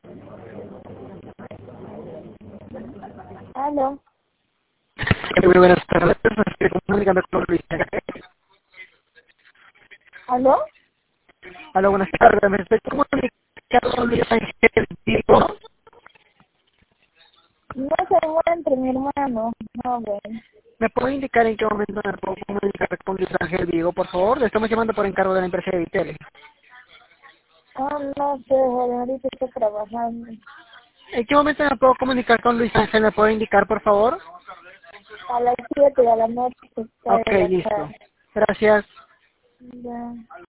Aló. Muy buenas tardes, me estoy comunicando con Luis Ángel. ¿Aló? Aló, buenas tardes, me estoy comunicando con Luis Ángel Vigo. No se encuentra mi hermano. No, güey. ¿Me puede indicar en qué momento me puedo comunicar con Luis Ángel Vigo, por favor? Le estamos llamando por encargo de la empresa de Vitel. No sé, güey. Ahorita estoy trabajando. ¿En qué momento me puedo comunicar con Luis Ángel? ¿Me puede indicar, por favor? A las 7 de la noche está Ok, en la listo. tarde. Gracias. Ya.